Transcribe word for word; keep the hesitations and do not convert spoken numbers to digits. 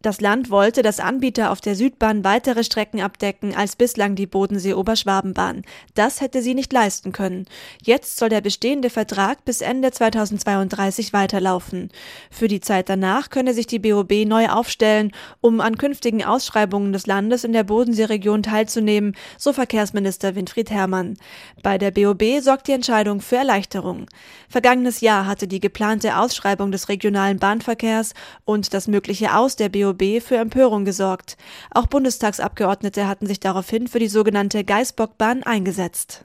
Das Land wollte, dass Anbieter auf der Südbahn weitere Strecken abdecken als bislang die Bodensee-Oberschwabenbahn. Das hätte sie nicht leisten können. Jetzt soll der bestehende Vertrag bis Ende zweitausendzweiunddreißig weiterlaufen. Für die Zeit danach könne sich die B O B neu aufstellen, um an künftigen Ausschreibungen des Landes in der Bodenseeregion teilzunehmen, so Verkehrsminister Winfried Herrmann. Bei der B O B sorgt die Entscheidung für Erleichterung. Vergangenes Jahr hatte die geplante Ausschreibung des regionalen Bahnverkehrs und das mögliche Aus der B O B für Empörung gesorgt. Auch Bundestagsabgeordnete hatten sich daraufhin für die sogenannte Geißbockbahn eingesetzt.